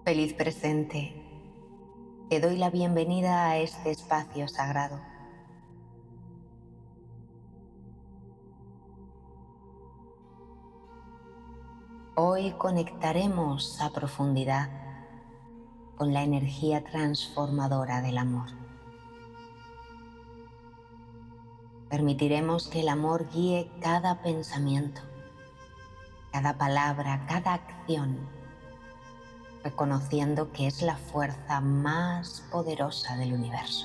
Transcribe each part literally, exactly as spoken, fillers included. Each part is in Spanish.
Feliz presente. Te doy la bienvenida a este espacio sagrado. Hoy conectaremos a profundidad con la energía transformadora del amor. Permitiremos que el amor guíe cada pensamiento, cada palabra, cada acción, reconociendo que es la fuerza más poderosa del universo.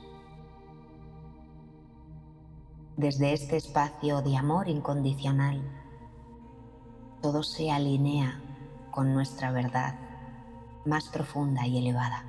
Desde este espacio de amor incondicional, todo se alinea con nuestra verdad más profunda y elevada.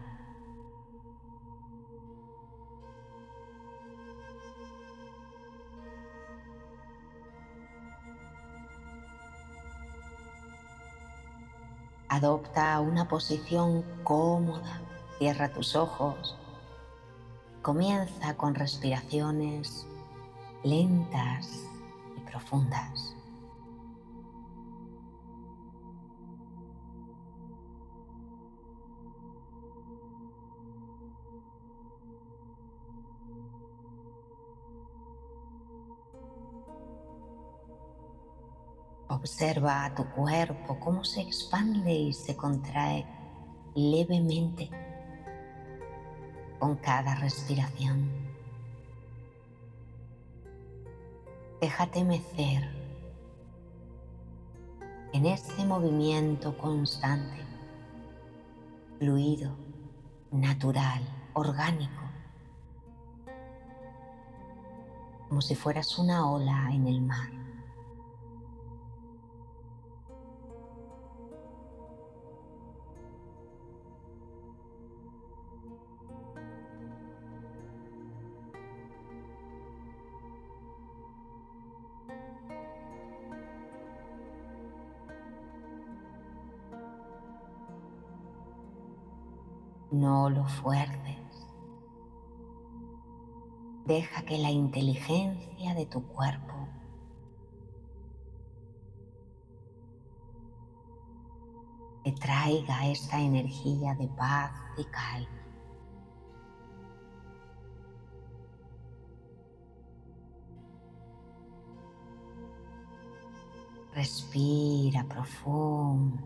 Adopta una posición cómoda, cierra tus ojos, comienza con respiraciones lentas y profundas. Observa a tu cuerpo cómo se expande y se contrae levemente con cada respiración. Déjate mecer en este movimiento constante, fluido, natural, orgánico, como si fueras una ola en el mar. No lo fuerces. Deja que la inteligencia de tu cuerpo te traiga esta energía de paz y calma. Respira profundo.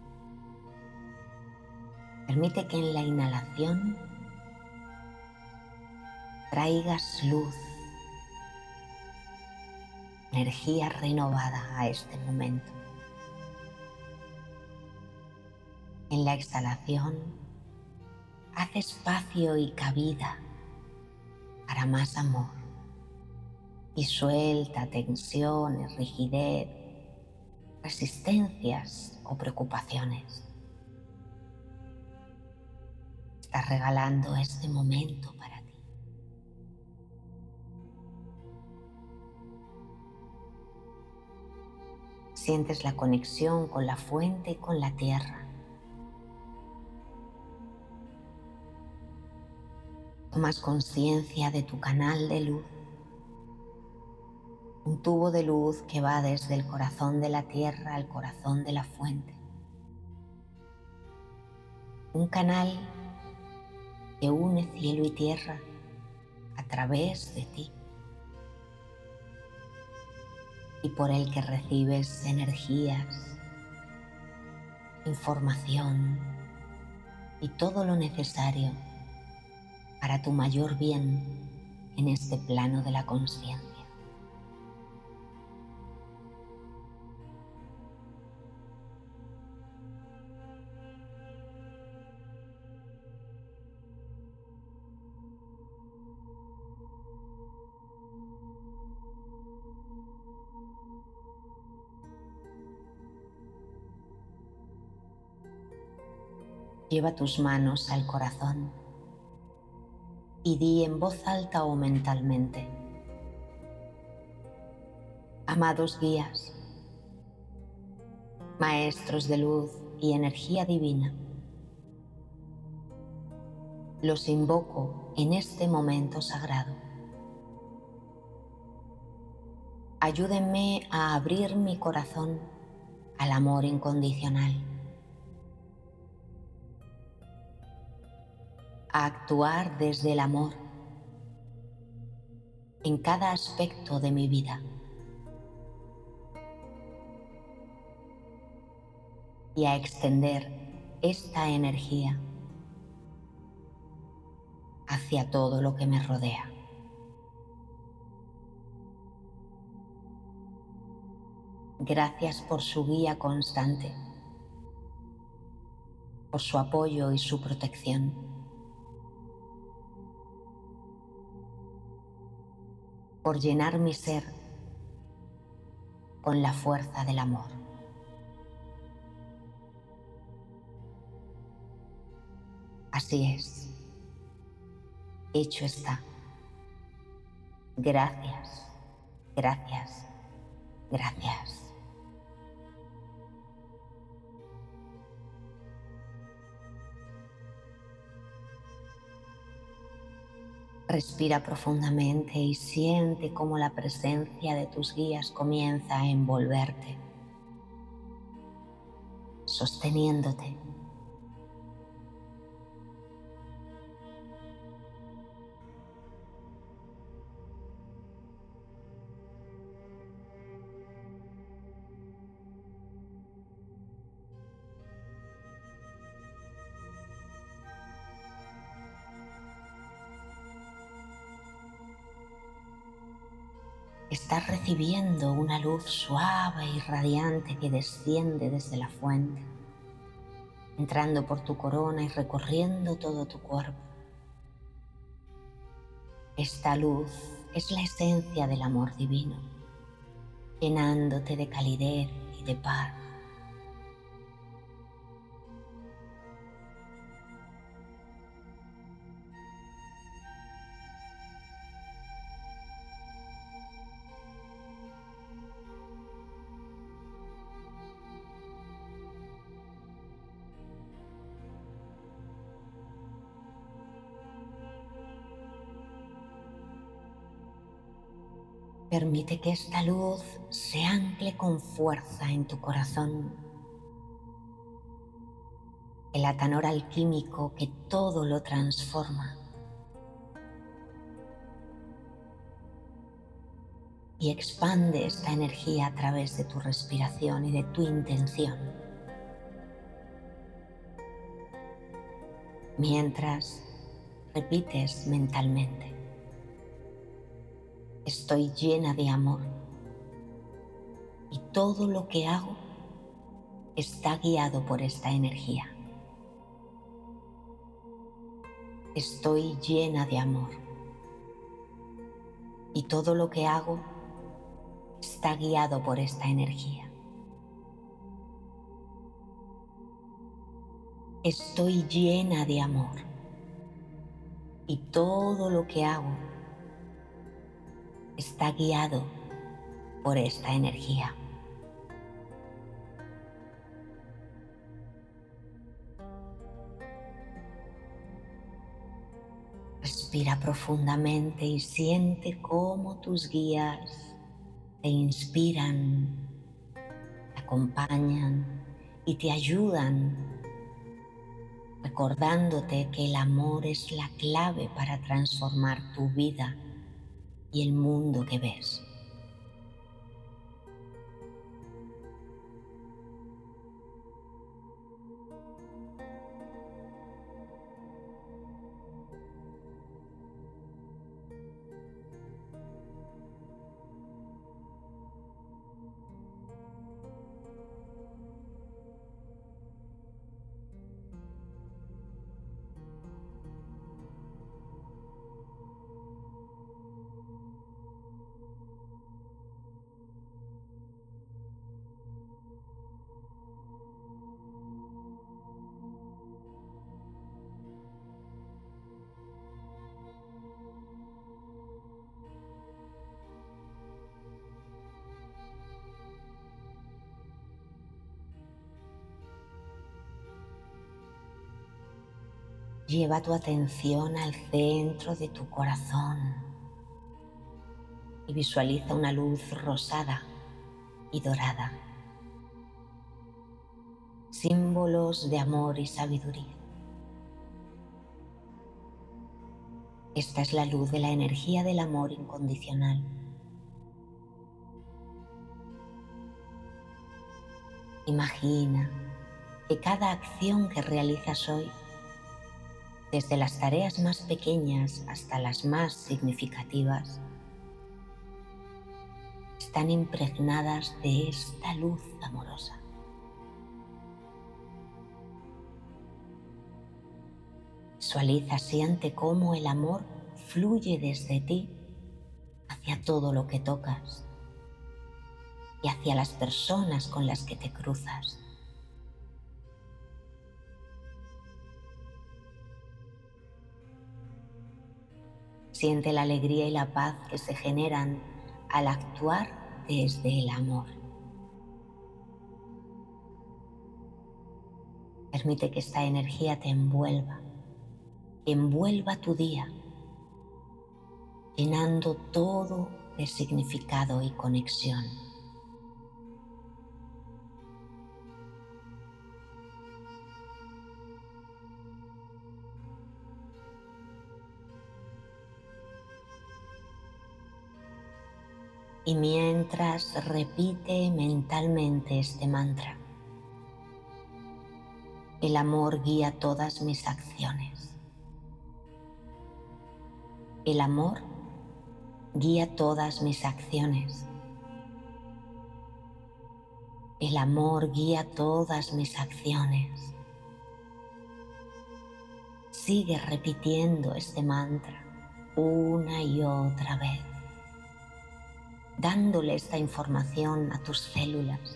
Permite que en la inhalación traigas luz, energía renovada a este momento. En la exhalación, haz espacio y cabida para más amor y suelta tensiones, rigidez, resistencias o preocupaciones. Estás regalando este momento para ti. Sientes la conexión con la fuente y con la tierra. Tomas conciencia de tu canal de luz, un tubo de luz que va desde el corazón de la tierra al corazón de la fuente. Un canal que une cielo y tierra a través de ti y por el que recibes energías, información y todo lo necesario para tu mayor bien en este plano de la consciencia. Lleva tus manos al corazón y di en voz alta o mentalmente: amados guías, maestros de luz y energía divina, los invoco en este momento sagrado. Ayúdenme a abrir mi corazón al amor incondicional. a actuar desde el amor en cada aspecto de mi vida. Y a extender esta energía hacia todo lo que me rodea. Gracias por su guía constante, por su apoyo y su protección. Por llenar mi ser con la fuerza del amor. Así es. Hecho está. Gracias, gracias, gracias. Respira profundamente y siente cómo la presencia de tus guías comienza a envolverte, sosteniéndote. Estás recibiendo una luz suave y radiante que desciende desde la fuente, entrando por tu corona y recorriendo todo tu cuerpo. Esta luz es la esencia del amor divino, llenándote de calidez y de paz. Permite que esta luz se ancle con fuerza en tu corazón, el atanor alquímico que todo lo transforma, y expande esta energía a través de tu respiración y de tu intención. Mientras repites mentalmente: estoy llena de amor y todo lo que hago está guiado por esta energía. Estoy llena de amor y todo lo que hago está guiado por esta energía. Estoy llena de amor y todo lo que hago está guiado por esta energía. Respira profundamente y siente cómo tus guías te inspiran, te acompañan y te ayudan, recordándote que el amor es la clave para transformar tu vida y el mundo que ves. Lleva tu atención al centro de tu corazón y visualiza una luz rosada y dorada, símbolos de amor y sabiduría. Esta es la luz de la energía del amor incondicional. Imagina que cada acción que realizas hoy, desde las tareas más pequeñas hasta las más significativas, están impregnadas de esta luz amorosa. Visualiza, siente cómo el amor fluye desde ti hacia todo lo que tocas y hacia las personas con las que te cruzas. Siente la alegría y la paz que se generan al actuar desde el amor. Permite que esta energía te envuelva, envuelva tu día, llenando todo de significado y conexión. Y mientras repite mentalmente este mantra: el amor guía todas mis acciones. El amor guía todas mis acciones. El amor guía todas mis acciones. Sigue repitiendo este mantra una y otra vez, dándole esta información a tus células.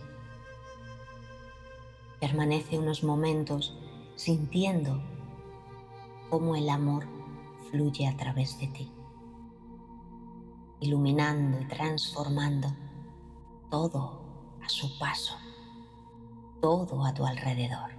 Permanece unos momentos sintiendo cómo el amor fluye a través de ti, iluminando y transformando todo a su paso, todo a tu alrededor.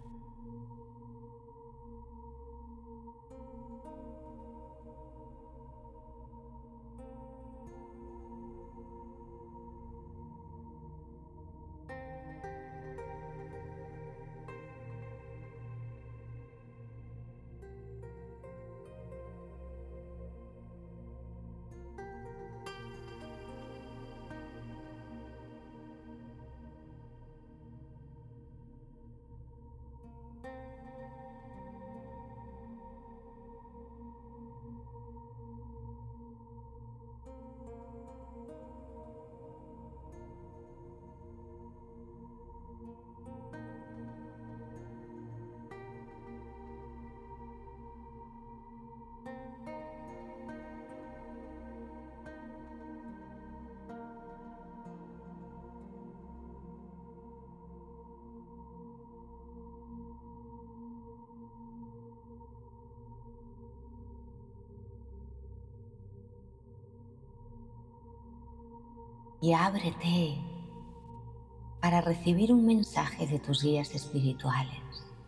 Y ábrete para recibir un mensaje de tus guías espirituales.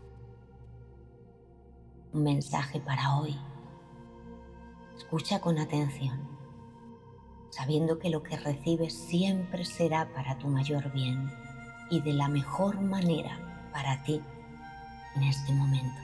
Un mensaje para hoy. Escucha con atención, sabiendo que lo que recibes siempre será para tu mayor bien y de la mejor manera para ti en este momento.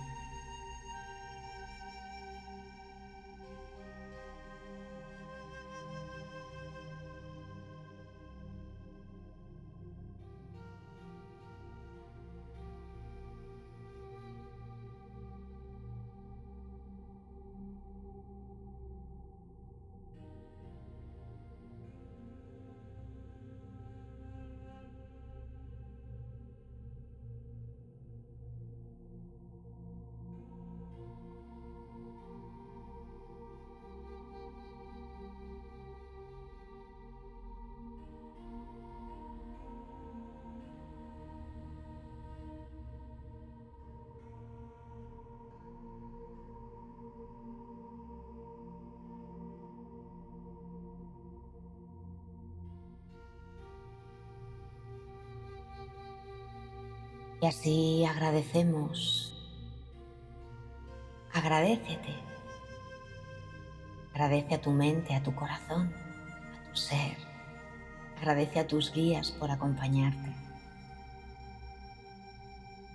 Y así agradecemos, agradécete, agradece a tu mente, a tu corazón, a tu ser, agradece a tus guías por acompañarte.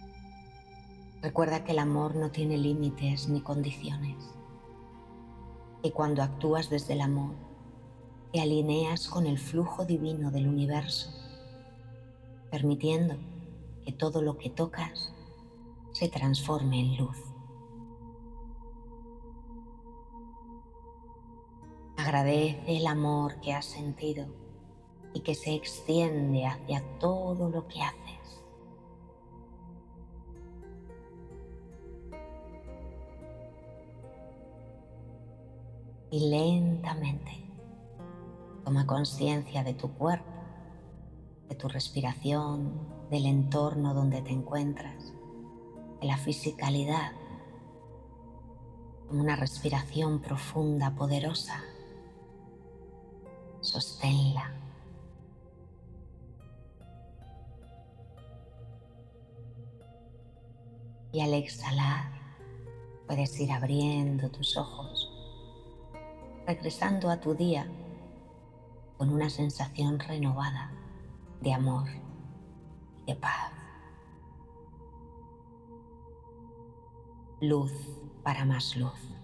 Recuerda que el amor no tiene límites ni condiciones. Y cuando actúas desde el amor, te alineas con el flujo divino del universo, permitiendo que todo lo que tocas se transforme en luz. Agradece el amor que has sentido y que se extiende hacia todo lo que haces. Y lentamente toma conciencia de tu cuerpo, de tu respiración, del entorno donde te encuentras, de la fisicalidad. Como una respiración profunda, poderosa. Sosténla. Y al exhalar, puedes ir abriendo tus ojos, regresando a tu día con una sensación renovada de amor y de paz. Luz para más luz.